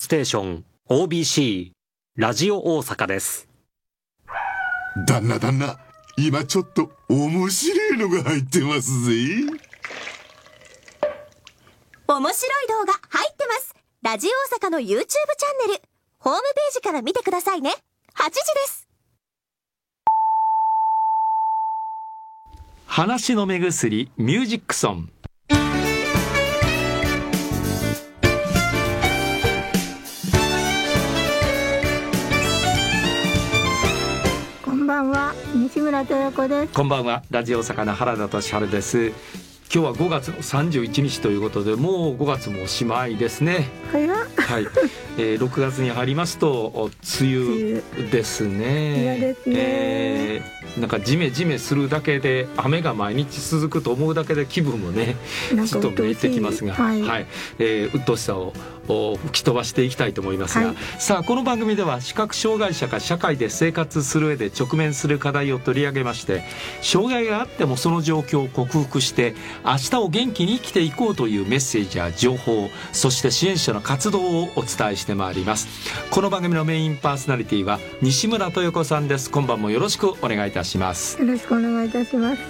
テーション OBC ラジオ大阪です。 旦那、今ちょっと面白いのが入ってますぜ。 面白い動画入ってます。ラジオ大阪の YouTube チャンネル、ホームページから見てくださいね。8時です。 話の目薬ミュージックソン。 こんばんは、西村豊子です。 こんばんは、ラジオ大阪の原田俊治です。今日は5月の31日ということで、もう5月もおしまいですね。 早っ。 はい、6月に入りますと梅雨ですね。 嫌ですね。 なんかジメジメするだけで、雨が毎日続くと思うだけで気分もねちょっとめいてきますが、うっとうしさを吹き飛ばしていきたいと思いますが、さあこの番組では視覚障害者が社会で生活する上で直面する課題を取り上げまして、障害があってもその状況を克服して明日を元気に生きていこうというメッセージや情報、そして支援者の活動をお伝えしてまいります。この番組のメインパーソナリティは西村豊子さんです。今晩もよろしくお願いいたします。 よろしくお願いいたします。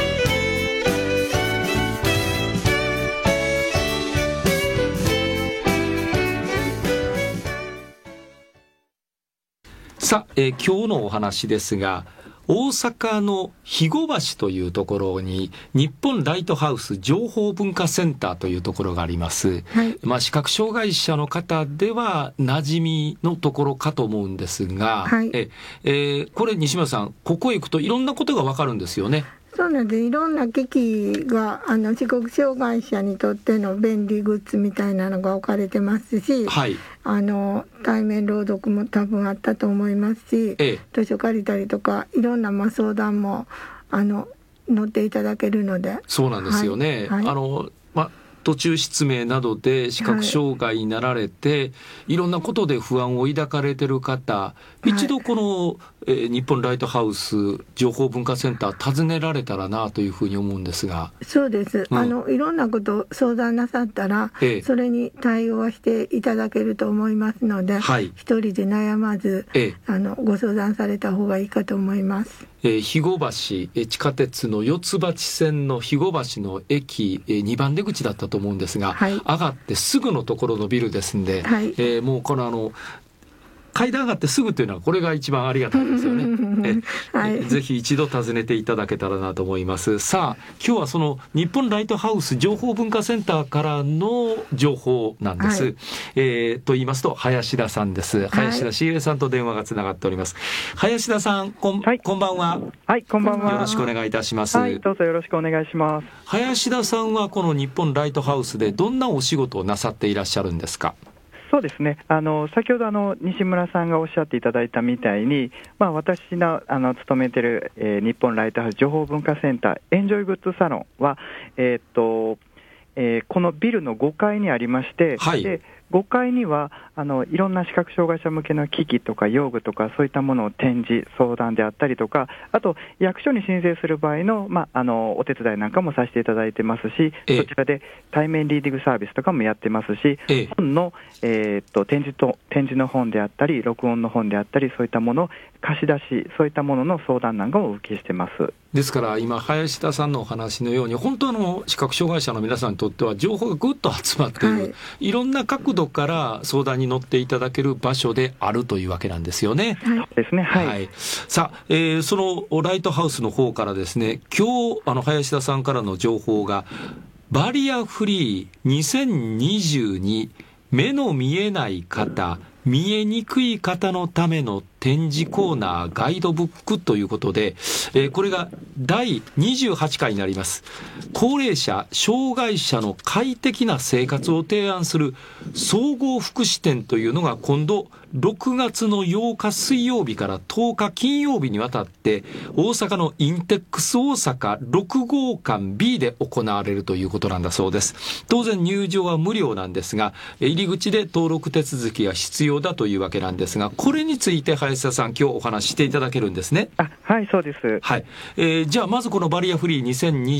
さあ、今日のお話ですが、大阪の肥後橋というところに日本ライトハウス情報文化センターというところがあります。視覚障害者の方では馴染みのところかと思うんですが、これ西村さん、ここへ行くといろんなことが分かるんですよね。 そうなんです。いろんな機器が視覚障害者にとっての便利グッズみたいなのが置かれてますし、対面朗読も多分あったと思いますし、図書借りたりとかいろんな相談も乗っていただけるので。 そうなんですよね。途中失明などで視覚障害になられて、いろんなことで不安を抱かれてる方、一度この、日本ライトハウス情報文化センター訪ねられたらなというふうに思うんですが。 そうです、いろんなこと相談なさったら、それに対応はしていただけると思いますので、一人で悩まず、ご相談された方がいいかと思います。 肥後橋、地下鉄の四ツ橋線の肥後橋の駅、2番出口だったと思うんですが、上がってすぐのところのビルですんで、もうこの階段上がってすぐというのはこれが一番ありがたいですよね。ぜひ一度訪ねていただけたらなと思います。さあ今日はその日本ライトハウス情報文化センターからの情報なんです。と言いますと林田さんです。林田茂さんと電話がつながっております。林田さん、こんばんは。 こんばんは。 よろしくお願いいたします。 どうぞよろしくお願いします。 林田さんはこの日本ライトハウスでどんなお仕事をなさっていらっしゃるんですか？ そうですね、先ほど西村さんがおっしゃっていただいたみたいに、私の勤めている、日本ライトハウス情報文化センターエンジョイグッズサロンは、このビルの5階にありまして、で5階にはいろんな視覚障害者向けの機器とか用具とかそういったものを展示相談であったりとか、あと役所に申請する場合の、お手伝いなんかもさせていただいてますし、そちらで対面リーディングサービスとかもやってますし、本の、展示の本であったり録音の本であったり、そういったもの貸し出し、そういったものの相談なんかもお受けしてます。 ですから今林田さんのお話のように、本当の視覚障害者の皆さんにとっては情報がぐっと集まっている、いろんな角度から相談に乗っていただける場所であるというわけなんですよね。 そうですね。 さあ、そのライトハウスの方からですね、今日林田さんからの情報がバリアフリー2022目の見えない方、見えにくい方のための展示コーナーガイドブックということで、これが第28回になります。高齢者障害者の快適な生活を提案する総合福祉展というのが今度6月の8日水曜日から10日金曜日にわたって大阪のインテックス大阪6号館 B で行われるということなんだそうです。当然入場は無料なんですが、入り口で登録手続きが必要要だというわけなんですが、これについて林田さん、今日お話ししていただけるんですね。 はい、そうです。 はい。じゃあまずこのバリアフリー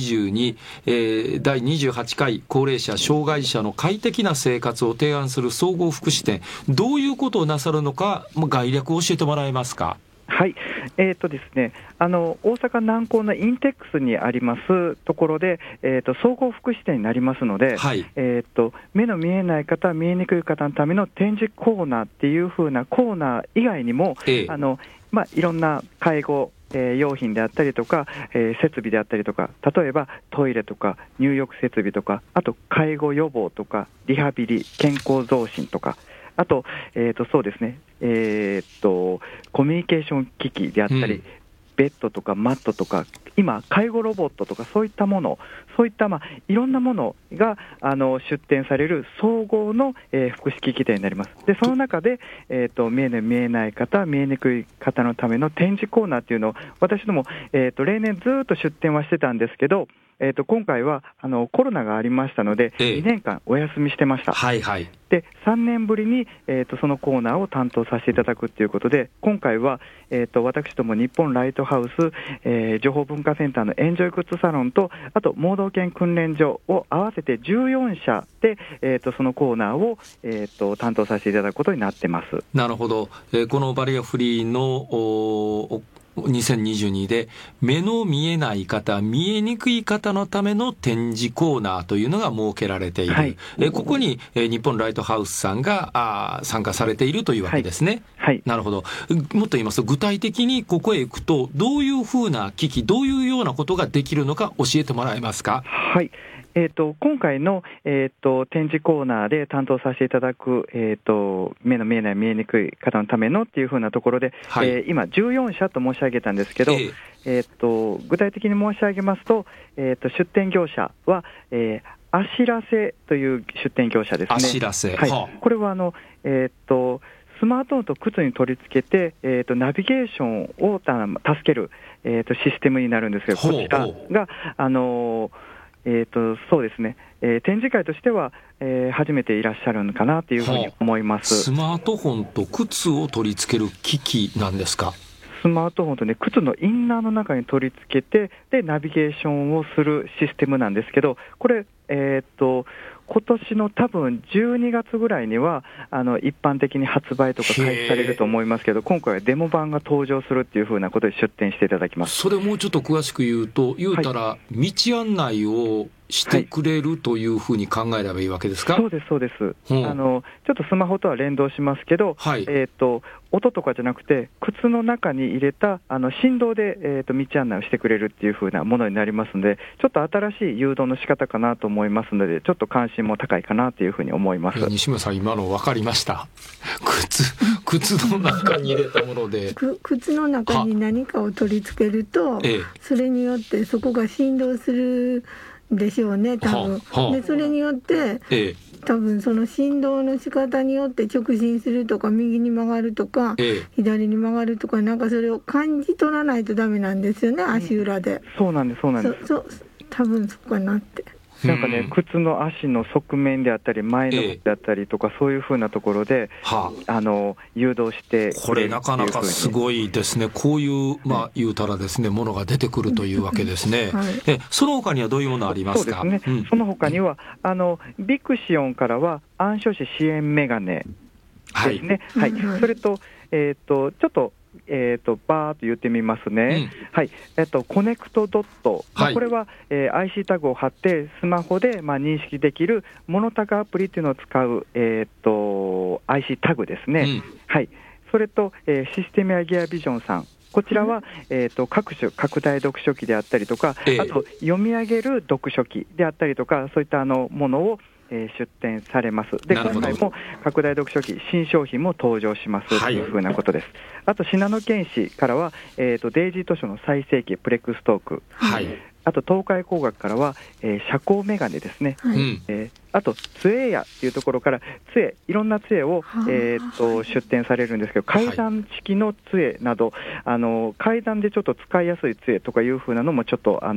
2022、第28回高齢者障害者の快適な生活を提案する総合福祉展、どういうことをなさるのか、概略を教えてもらえますか。 はい、ですね、大阪南港のインテックスにありますところで、総合福祉展になりますので、 はい、 目の見えない方、見えにくい方のための展示コーナーっていう風なコーナー以外にも、いろんな介護用品であったりとか、設備であったりとか、例えばトイレとか入浴設備とか、あと介護予防とかリハビリ、健康増進とか、あと、そうですね、コミュニケーション機器であったり、ベッドとかマットとか、今介護ロボットとかそういったもの、そういったいろんなものが出展される総合の、福祉機器展になります。でその中で、見えない方、見えにくい方のための展示コーナーっていうのを私ども、例年ずっと出展はしてたんですけど、今回はコロナがありましたので、2年間お休みしてました。 はいはい。 で3年ぶりに、そのコーナーを担当させていただくということで、今回は、私ども日本ライトハウス、情報文化センターのエンジョイグッズサロンと、あと盲導犬訓練所を合わせて14社で、そのコーナーを、担当させていただくことになってます。 なるほど。このバリアフリーの2022で目の見えない方、見えにくい方のための展示コーナーというのが設けられている、はい、ここに日本ライトハウスさんが参加されているというわけですね、はいはい、なるほど。もっと言いますと、具体的にここへ行くとどういうふうな機器、どういうようなことができるのか教えてもらえますか。 はい、今回の、展示コーナーで担当させていただく、目の見えない見えにくい方のためのっていうふうなところで、はい、今14社と申し上げたんですけど、具体的に申し上げますと、出展業者は、あしらせという出展業者ですね。 あしらせ、 はい、これはスマートフォンと靴に取り付けて、ナビゲーションを助ける、システムになるんですけど、こちらがそうですね、展示会としては、初めていらっしゃるのかなというふうに思います。 スマートフォンと靴を取り付ける機器なんですか。 スマートフォンとね、靴のインナーの中に取り付けて、でナビゲーションをするシステムなんですけど、これ今年の多分12月ぐらいには一般的に発売とか開始されると思いますけど、今回はデモ版が登場するっていうふうなことで出展していただきます。 それもうちょっと詳しく言うたら、道案内をしてくれるというふうに考えればいいわけですか。 そうですそうです。ちょっとスマホとは連動しますけど、はい、音とかじゃなくて靴の中に入れた振動で、道案内をしてくれるっていう風なものになりますので、ちょっと新しい誘導の仕方かなと思いますので、ちょっと関心も高いかなというふうに思います。 西村さん、今の分かりました。靴の中に入れたもので靴の中に何かを取り付けると、それによってそこが振動するでしょうね、多分。でそれによって、多分その振動の仕方によって直進するとか右に曲がるとか、左に曲がるとか、なんかそれを感じ取らないとダメなんですよね、足裏で。 そうなんですそうなんです。 多分そこかなって。 なんかね、靴の足の側面であったり前のであったりとか、そういうふうなところで、誘導してこれなかなかすごいですね。こういう、言うたらですね、ものが出てくるというわけですね、はい、その他にはどういうものありますか。 そうですね、その他にはビクシオンからは暗所視支援メガネですね、はい、それと、ちょっとバーッと言ってみますね、はい、コネクトドット、これは、IC タグを貼ってスマホで、認識できるモノタグアプリっていうのを使う、IC タグですね、はい、それと、システムやギアビジョンさん、こちらは、各種拡大読書器であったりとか、あと読み上げる読書器であったりとか、そういったものを出展されます。で、今回も拡大読書器新商品も登場しますというふうなことです。あと信濃県市からは、デイジー図書の最盛期プレックストーク、あと東海工学からは、遮光メガネですね、あと杖屋っていうところから杖、いろんな杖を、出展されるんですけど、階段式の杖など、階段でちょっと使いやすい杖とかいうふうなのもちょっと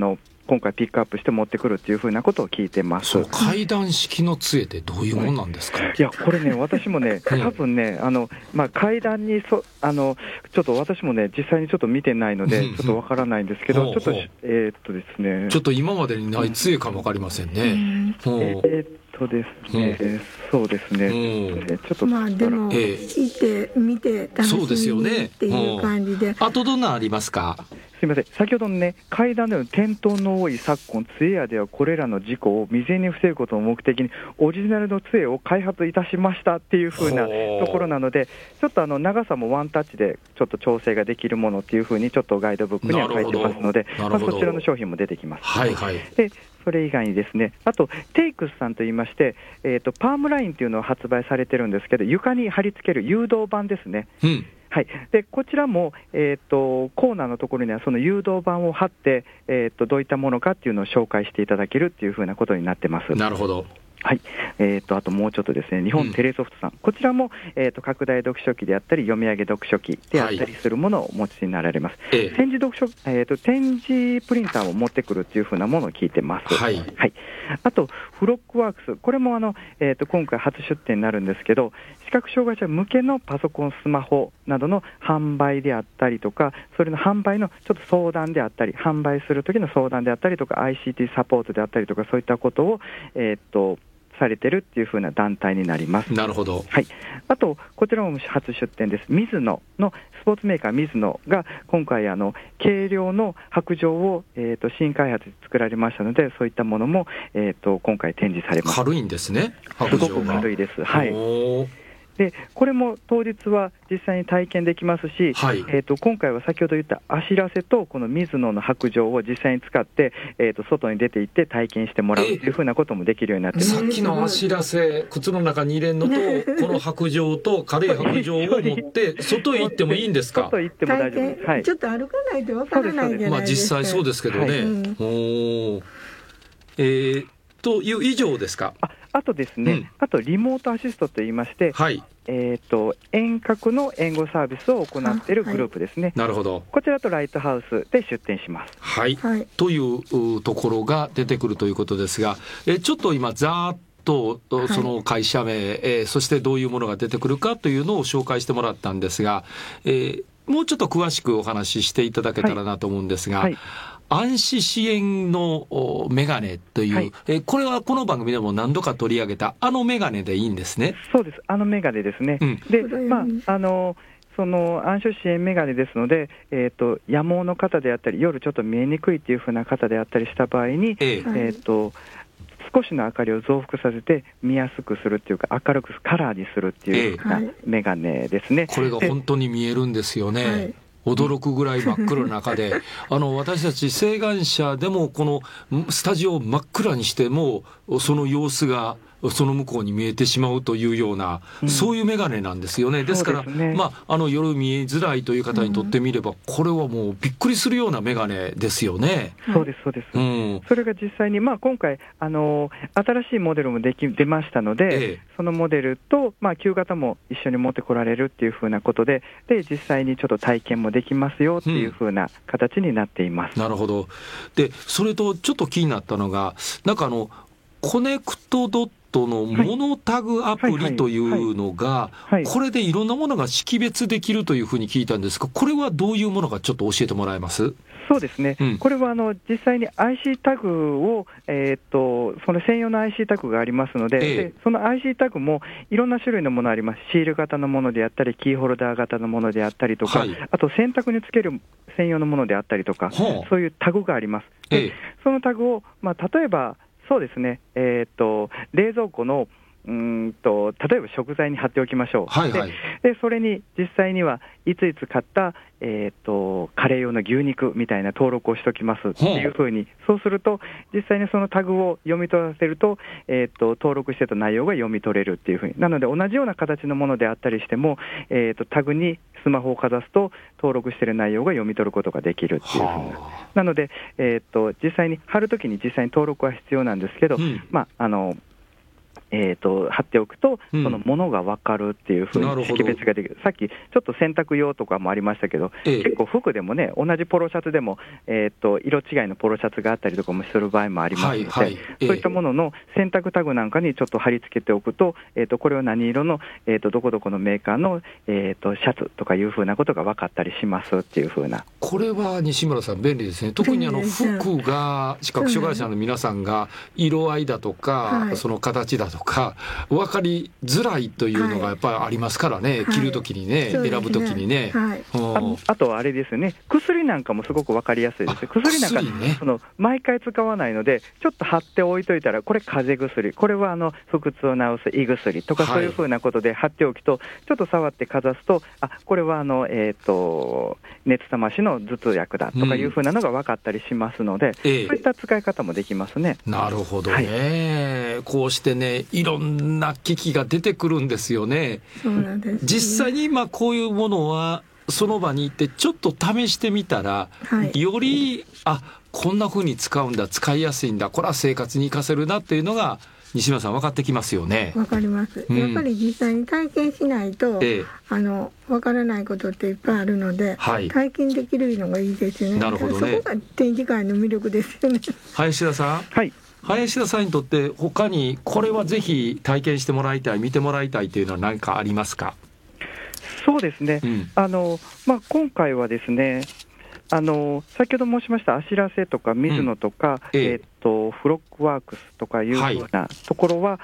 今回ピックアップして持ってくるっていうふうなことを聞いてます。 そう、階段式の杖ってどういうもんなんですか？ いや、これね、私もね、多分ね、階段にちょっと私もね、実際にちょっと見てないので、ちょっとわからないんですけど、ちょっと、ですね。 ちょっと今までにない杖かもわかりませんね。 ですね、そうですね。ちょっとまあでも、行ってみて楽しみにっていう感じで。 あとどんなありますか？ すみません、先ほどのね、階段での転倒の多い昨今、杖屋ではこれらの事故を未然に防ぐことを目的にオリジナルの杖を開発いたしましたっていう風なところなので、ちょっと長さもワンタッチでちょっと調整ができるものっていう風にちょっとガイドブックには書いてますので、そちらの商品も出てきます。 はいはい。 でそれ以外にですね、あとテイクスさんといいまして、パームラインというのを発売されてるんですけど、床に貼り付ける誘導板ですね。はい、でこちらも、コーナーのところにはその誘導板を貼って、どういったものかっていうのを紹介していただけるっていうふうなことになってます。 なるほど。 はい、あともうちょっとですね、日本テレソフトさん、こちらも、拡大読書機であったり読み上げ読書機であったりするものをお持ちになられます。展示プリンターを持ってくるっていうふうなものを聞いてます。 はいはい、あとフロックワークス、これも今回初出展になるんですけど、視覚障害者向けのパソコン、スマホなどの販売であったりとか、それの販売のちょっと相談であったり、販売する時の相談であったりとか、 ICT サポートであったりとか、そういったことをされてるっていう風な団体になります。 なるほど。 はい、あとこちらも初出展です。ミズノのスポーツメーカーミズノが今回軽量の白杖を、新開発で作られましたので、そういったものも、今回展示されます。 軽いんですね、白杖が。 すごく軽いです。はい。でこれも当日は実際に体験できますし、はい、今回は先ほど言ったあしらせとこのミズノの白杖を実際に使って、外に出て行って体験してもらうというふうなこともできるようになってます。 さっきのあしらせ、靴の中に入れるのとこの白杖と軽い白杖を持って外へ行ってもいいんですか？ 外へ行っても大丈夫です。はい、 ちょっと歩かないとわからないじゃないですか。 まあ実際そうですけどね。という以上ですか？ あとですね、あとリモートアシストといいまして、 はい、 遠隔の援護サービスを行っているグループですね。 なるほど。 こちらとライトハウスで出展します。 はい、というところが出てくるということですが、ちょっと今ざーっとその会社名、そしてどういうものが出てくるかというのを紹介してもらったんですが、もうちょっと詳しくお話ししていただけたらなと思うんですが、暗視支援のメガネという、これはこの番組でも何度か取り上げたメガネでいいんですね。 そうです、メガネですね。で、その暗視支援メガネですので、夜盲の方であったり、夜ちょっと見えにくいというふうな方であったりした場合に、少しの明かりを増幅させて見やすくするっていうか、明るくカラーにするっていうメガネですね。 これが本当に見えるんですよね。驚くぐらい真っ暗な中で私たち晴眼者でもこのスタジオを真っ暗にしてもその様子がその向こうに見えてしまうというような、そういうメガネなんですよね。ですから、夜見えづらいという方にとってみれば、これはもうびっくりするようなメガネですよね。 そうですそうです、それが実際に、今回新しいモデルも出ましたので、そのモデルと、旧型も一緒に持ってこられるっていうふうなことで、実際にちょっと体験もできますよっていうふうな形になっています。 なるほど。でそれとちょっと気になったのが、なんかコネクトドットのモノタグアプリというのが、これでいろんなものが識別できるというふうに聞いたんですが、これはどういうものかちょっと教えてもらえます？ そうですね、これは実際に IC タグを、その専用の IC タグがありますので、その IC タグもいろんな種類のものあります。シール型のものであったり、キーホルダー型のものであったりとか、あと洗濯につける専用のものであったりとか、そういうタグがあります。でそのタグを、例えばそうですね、冷蔵庫の例えば食材に貼っておきましょう。でそれに実際にはいついつ買った、カレー用の牛肉みたいな登録をしておきますっていうふうに、そうすると実際にそのタグを読み取らせると、登録してた内容が読み取れるっていうふうになので、同じような形のものであったりしても、タグにスマホをかざすと登録している内容が読み取ることができるっていうふうなので、実際に貼るときに実際に登録は必要なんですけど、 貼っておくと、そのものが分かるっていうふうに識別ができる。さっきちょっと洗濯用とかもありましたけど、結構服でもね、同じポロシャツでも、色違いのポロシャツがあったりとかもする場合もありますので、そういったものの洗濯タグなんかにちょっと貼り付けておくと、これは何色の、どこどこのメーカーの、シャツとかいうふうなことが分かったりしますっていうふうな。 これは西村さん便利ですね。特に服が視覚障害者の皆さんが色合いだとか、その形だとか分かりづらいというのがやっぱりありますからね、着るときにね、選ぶときにね。 あとはあれですよね、薬なんかもすごく分かりやすいです。薬なんか、その毎回使わないので、ちょっと貼っておいといたら、これ風邪薬、これは腹痛を治す胃薬とか、そういうふうなことで貼っておくと、ちょっと触ってかざすと、これは熱冷ましの頭痛薬だとかいうふうなのが分かったりしますので、そういった使い方もできますね。 なるほどね、こうしてね、いろんな機器が出てくるんですよね。 そうなんですね。 実際に今こういうものはその場に行ってちょっと試してみたら、よりこんな風に使うんだ、使いやすいんだ、これは生活に活かせるなっていうのが西村さん分かってきますよね。 分かります、やっぱり実際に体験しないと、分からないことっていっぱいあるので、体験できるのがいいですね。 なるほどね。 そこが展示会の魅力ですよね。 林田さん、林田さんにとって他にこれはぜひ体験してもらいたい、見てもらいたいというのは何かありますか？ そうですね、今回はですね、先ほど申しましたあしらせとか水野とか、フロックワークスとかいうようなところは、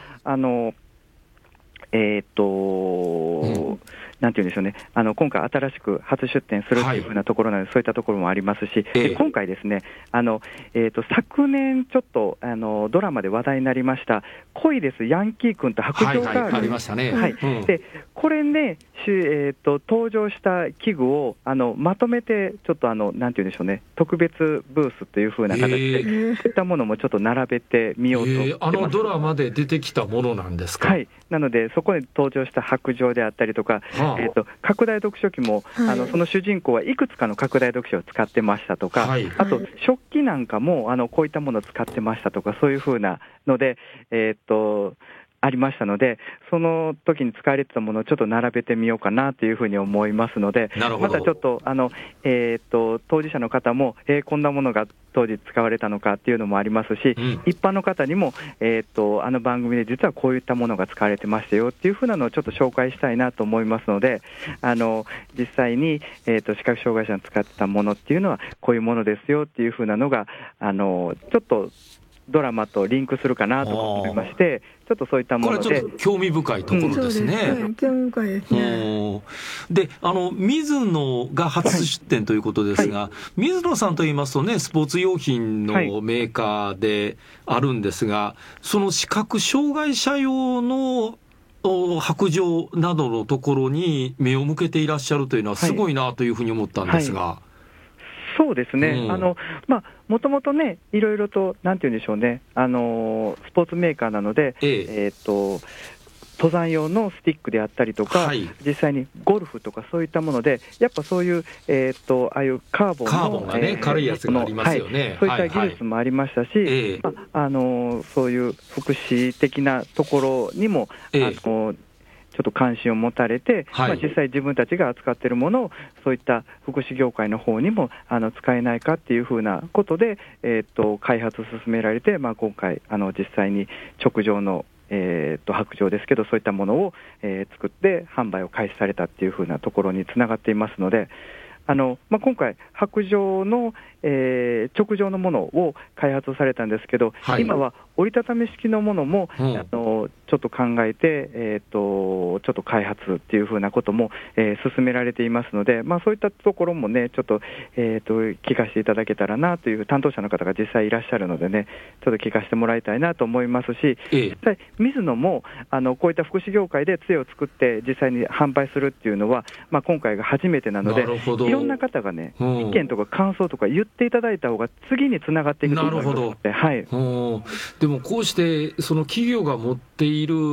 なんていうんでしょうね、今回新しく初出展するというふうなところなので、そういったところもありますし、今回ですね、昨年ちょっとドラマで話題になりました恋ですヤンキー君と白杖ガール、 ありましたね。 でこれね、登場した器具をまとめてちょっとなんていうんでしょうね、特別ブースというふうな形で、そういったものもちょっと並べてみようと思ってます。 ドラマで出てきたものなんですか？ なのでそこで登場した白杖であったりとか、拡大読書機も、その主人公はいくつかの拡大読書を使ってましたとか、あと食器なんかもこういったものを使ってましたとか、そういうふうなので、ありましたので、その時に使われてたものをちょっと並べてみようかなというふうに思いますので、またちょっと当事者の方も、こんなものが当時使われたのかっていうのもありますし、一般の方にも、番組で実はこういったものが使われてましたよっていうふうなのをちょっと紹介したいなと思いますので、実際に、視覚障害者の使ってたものっていうのはこういうものですよっていうふうなのがちょっとドラマとリンクするかなと思いまして、ちょっとそういったもので、 これちょっと興味深いところですね。 興味深いですね。 で、水野が初出展ということですが、水野さんといいますとね、スポーツ用品のメーカーであるんですが、その視覚障害者用の白杖などのところに目を向けていらっしゃるというのはすごいなというふうに思ったんですが。 そうですね、もともとね、いろいろと、なんていうんでしょうね、スポーツメーカーなので、登山用のスティックであったりとか、実際にゴルフとかそういったもので、やっぱそういう、ああいうカーボンがね、軽いやつがありますよね。 そういった技術もありましたし、そういう福祉的なところにも、ちょっと関心を持たれて、実際自分たちが扱っているものをそういった福祉業界の方にも使えないかっていうふうなことで、開発を進められて、今回実際に直上の白杖ですけど、そういったものを、作って販売を開始されたっていうふうなところにつながっていますので、今回白杖の、直上のものを開発されたんですけど、今は折りたたみ式のものも、ちょっと考えて、ちょっと開発っていうふうなことも、進められていますので、そういったところもね、ちょっと、聞かせていただけたらなという担当者の方が実際いらっしゃるのでね、ちょっと聞かせてもらいたいなと思いますし、実際水野もこういった福祉業界で杖を作って実際に販売するっていうのは、今回が初めてなので、いろんな方がね、意見とか感想とか言っていただいた方が次につながっていくと思いますので。 でもこうしてその企業が持っている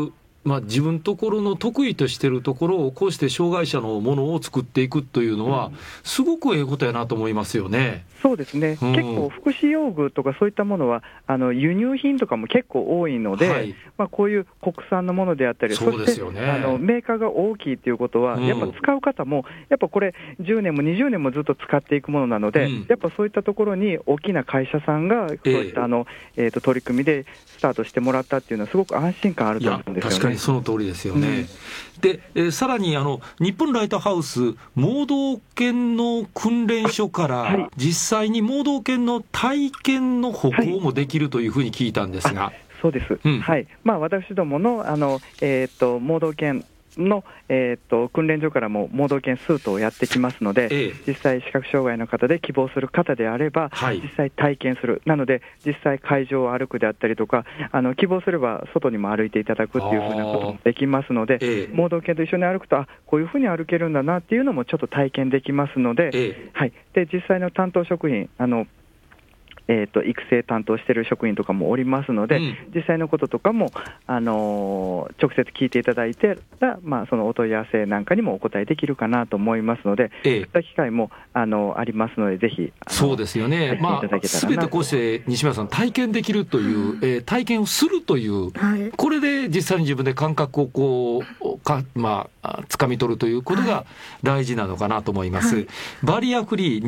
自分ところの得意としているところをこうして障害者のものを作っていくというのは、すごくええことやなと思いますよね。 そうですね、結構福祉用具とかそういったものは輸入品とかも結構多いので、こういう国産のものであったり、 そうですよね、 そしてメーカーが大きいということは、やっぱ使う方もやっぱこれ10年も20年もずっと使っていくものなので、やっぱそういったところに大きな会社さんがそういった取り組みでスタートしてもらったっていうのはすごく安心感あると思うんですよね。 確かにその通りですよね。で、さらに日本ライトハウス盲導犬の訓練所から実際に盲導犬の体験の歩行もできるというふうに聞いたんですが、 そうです、私どもの盲導犬の、訓練所からも盲導犬スートをやってきますので、実際視覚障害の方で希望する方であれば、実際体験する、なので実際会場を歩くであったりとか、希望すれば外にも歩いていただくっていうふうなこともできますので、盲導犬と一緒に歩くとこういうふうに歩けるんだなっていうのもちょっと体験できますので、で実際の担当職員育成担当している職員とかもおりますので、実際のこととかも、直接聞いていただいてそのお問い合わせなんかにもお答えできるかなと思いますので、そういった機会もありますので、ぜひそうですよね、すべてこうして西村さん体験できるという、体験をするという、これで実際に自分で感覚をつかみ取るということが大事なのかなと思います。バリアフリー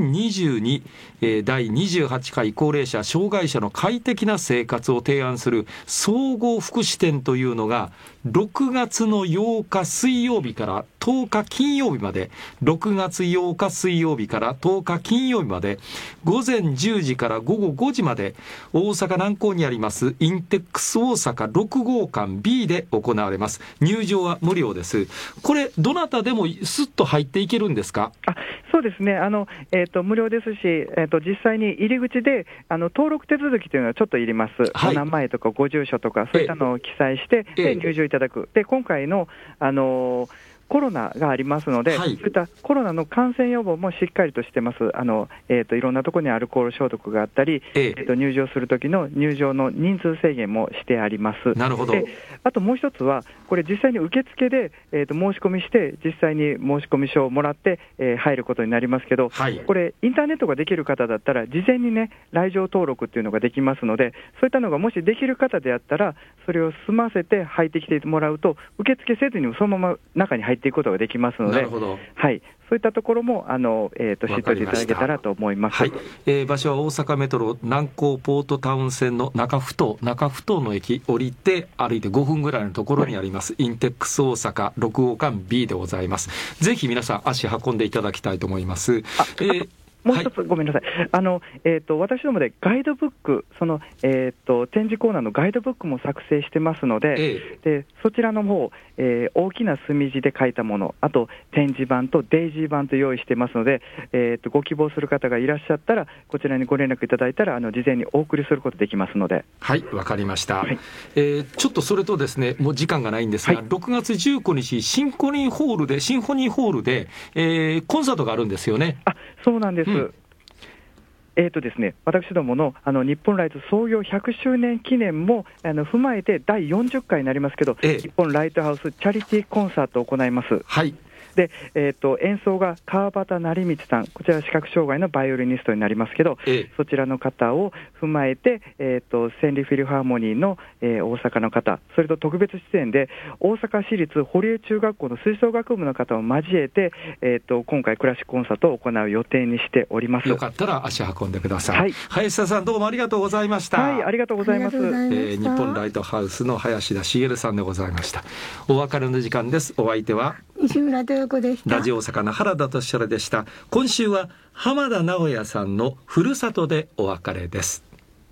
2022、第28回高齢者障害者の快適な生活を提案する総合福祉展というのが6月の8日水曜日から10日金曜日まで、6月8日水曜日から10日金曜日まで、午前10時から午後5時まで、大阪南港にありますインテックス大阪6号館 B で行われます。入場は無料です。これどなたでもスッと入っていけるんですか？ そうですね、無料ですし、実際に入り口で登録手続きというのはちょっといります、お名前とかご住所とかそういったのを記載して、入場いただく。で今回の、コロナがありますので、そういったコロナの感染予防もしっかりとしてます。いろんなところにアルコール消毒があったり、入場する時の入場の人数制限もしてあります。 なるほど。 であともう一つは、これ実際に受付で、申し込みして、実際に申し込み書をもらって、入ることになりますけど、これインターネットができる方だったら、事前にね、来場登録っていうのができますので、そういったのがもしできる方であったら、それを済ませて入ってきてもらうと、受付せずにもそのまま中に入っていくことができますので、そういったところも知っておいていただけたらと思います。 場所は大阪メトロ南港ポートタウン線の中ふ頭の駅降りて歩いて5分ぐらいのところにあります、インテックス大阪6号館 B でございます。ぜひ皆さん足運んでいただきたいと思います。 もう一つ、ごめんなさい。私どもでガイドブック、展示コーナーのガイドブックも作成してますので、でそちらの方、大きな墨字で書いたもの、あと展示版とデイジー版と用意してますので、ご希望する方がいらっしゃったら、こちらにご連絡いただいたら、事前にお送りすることできますので。 わかりました。ちょっとそれとですね、もう時間がないんですが、6月19日、シンフォニーホールで、コンサートがあるんですよね。 そうなんです。ですね、私どもの日本ライト創業100周年記念も踏まえて第40回になりますけど、日本ライトハウスチャリティーコンサートを行います。で演奏が川端成光さん、こちら視覚障害のバイオリニストになりますけど、そちらの方を踏まえて、千里フィルハーモニーの、大阪の方、それと特別出演で大阪市立堀江中学校の吹奏楽部の方を交えて、今回クラシックコンサートを行う予定にしております。 よかったら足運んでください。林田さん、どうもありがとうございました。 ありがとうございます。 日本ライトハウスの林田茂さんでございました。お別れの時間です。お相手は西村豊子でした。 ラジオ大阪の原田俊原でした。今週は浜田直也さんのふるさとでお別れです。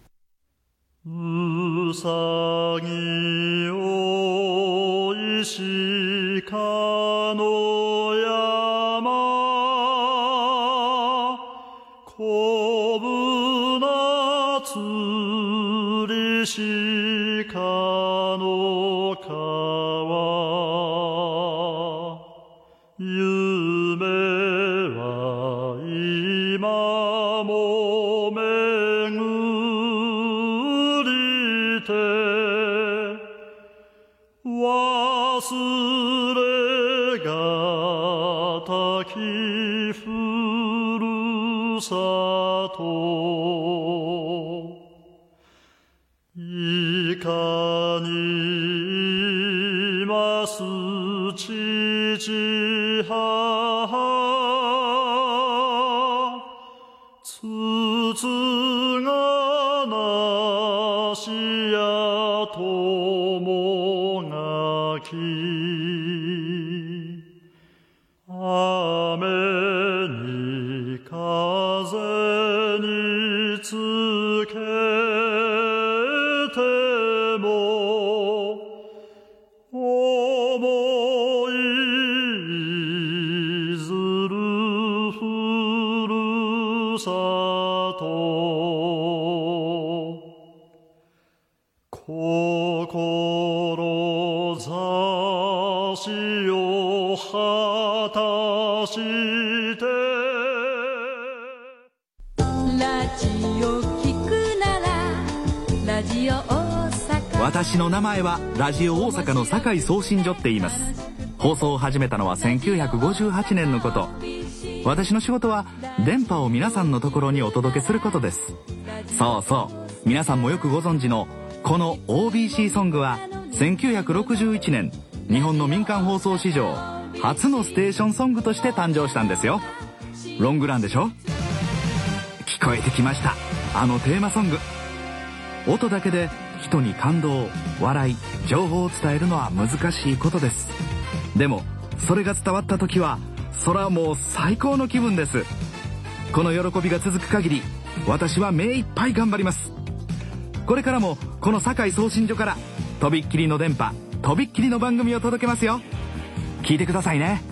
うさぎお石かの山こぶなつりしかの川夢は今も巡りてきふるさといかにいます父母つつがなしや友がき雨に風につけても思いずるふるさと志を果たしてラジオ聞くならラジオ大阪。 私の名前はラジオ大阪の堺送信所って言います。放送を始めたのは1958年のこと。私の仕事は電波を皆さんのところにお届けすることです。そうそう、皆さんもよくご存知のこの OBC ソングは1961年日本の民間放送史上初のステーションソングとして誕生したんですよ。ロングランでしょ。聞こえてきました、あのテーマソング。音だけで人に感動、笑い、情報を伝えるのは難しいことです。でもそれが伝わった時はそれはもう最高の気分です。この喜びが続く限り私は目いっぱい頑張ります。これからもこの堺送信所からとびっきりの電波、とびっきりの番組を届けますよ。聞いてくださいね。